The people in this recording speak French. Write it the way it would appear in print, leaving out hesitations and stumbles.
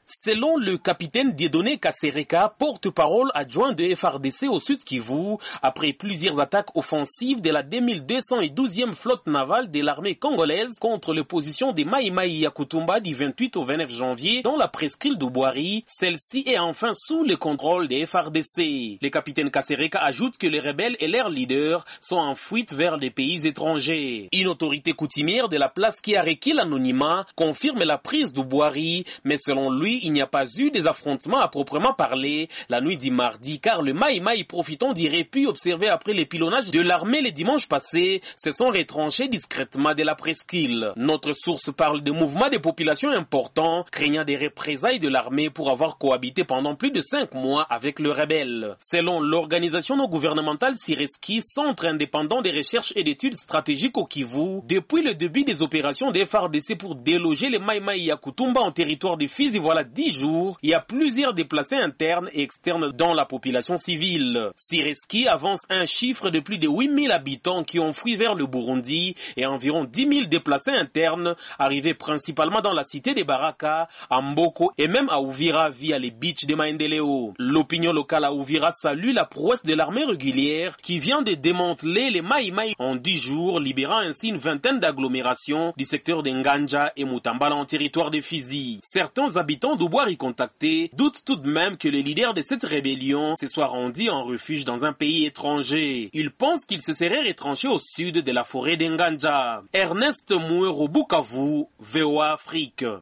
Selon le capitaine Dieudonné Kasereka, porte-parole adjoint de FARDC au Sud Kivu, après plusieurs attaques offensives de la 2212e flotte navale de l'armée congolaise contre les positions des Mai Mai Yakutumba du 28 au 29 janvier dans la presqu'île de Bouari, celle-ci est enfin sous le contrôle des FARDC. Le capitaine Kasereka ajoute que les rebelles et leurs leaders sont en fuite vers les pays étrangers. Une autorité coutumière de la place qui a requis l'anonymat confirme la prise de Bouari, mais selon lui, il n'y a pas eu des affrontements à proprement parler la nuit du mardi, car le Mai Mai, profitant du répit observé après le pilonnage de l'armée le dimanche passé, se sont retranchés discrètement de la presqu'île. Notre source parle de mouvements de population importants, craignant des représailles de l'armée pour avoir cohabité pendant plus de 5 mois avec le rebelle. Selon l'organisation non gouvernementale Sireski, centre indépendant de recherche et d'études stratégiques au Kivu, depuis le début des opérations des FARDC pour déloger les Mai Mai Yakutumba en territoire de Fizi, voilà 10 jours, il y a plusieurs déplacés internes et externes dans la population civile. Sireski avance un chiffre de plus de 8000 habitants qui ont fui vers le Burundi et environ 10 000 déplacés internes arrivés principalement dans la cité de Baraka, à Mboko et même à Uvira via les beaches de Maendeleo. L'opinion locale à Uvira salue la prouesse de l'armée régulière qui vient de démanteler les Mai Mai en 10 jours, libérant ainsi une vingtaine d'agglomérations du secteur de Nganja et Mutambala en territoire de Fizi. Certains habitants d'Ouboiri contactés doutent tout de même que le leader de cette rébellion se soit rendu en refuge dans un pays étranger. Ils pensent qu'il se serait retranché au sud de la forêt d'Enganja. Ernest Mouero, Bukavu, VOA Afrique.